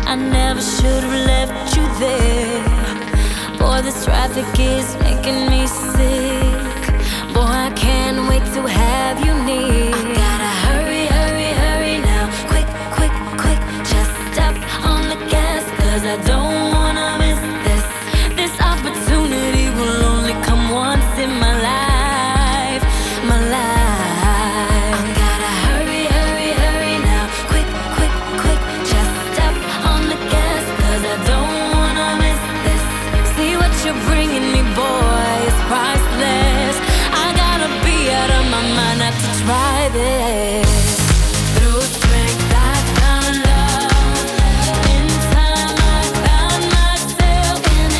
I never should have left you there. Boy, this traffic is making me sick. Boy, I can't wait to have you near. I gotta hurry, hurry, hurry now. Quick, quick, quick, just step on the gas, 'cause I don't wanna miss this. This opportunity will only come once in my life, my life. I gotta hurry, hurry, hurry now. Quick, quick, quick, just step on the gas, 'cause I don't wanna miss this. See what you're bringing me, boy, it's priceless. I gotta be out of my mind not to try this. Through strength I found love. In time I found myself in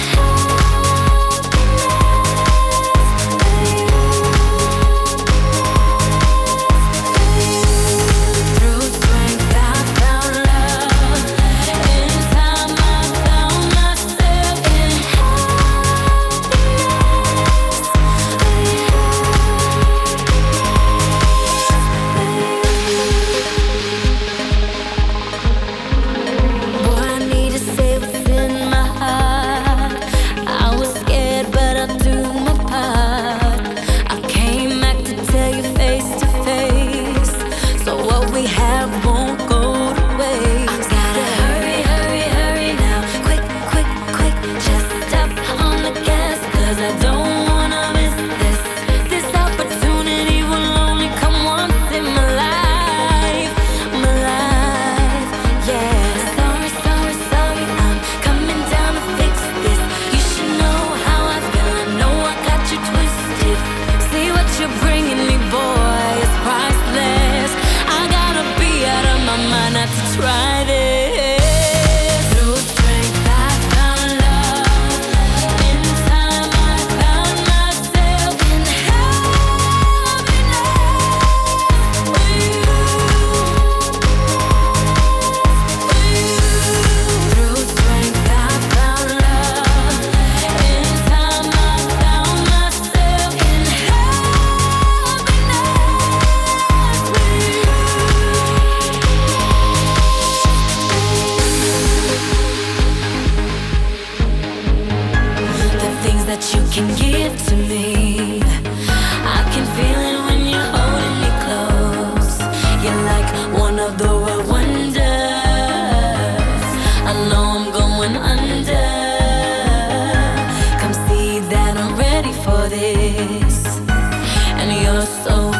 through strength I found love. In time I found myself in boy, I need to say what's in my heart. I was scared, but I'll do my part. I came back to tell you face to face, so what we have won't go to waste. I gotta hurry, hurry, hurry now. Quick, quick, quick, just step on the gas, 'cause I don't wanna miss this. This opportunity will only come once in my life, my life. Yeah, sorry, sorry, sorry, I'm coming down to fix this. You should know how I feel, I know I got you twisted. See what you're bringing me, boy, it's priceless. I gotta be out of my mind not to try this. Through strength I found love. In time I found myself in happiness with you. Through strength I found love. In time I found myself in happiness with you. The things that you can give to me, I can feel it when you're holding me close. You're like one of the world wonders. I know I'm going under. Come see that I'm ready for this. And you're so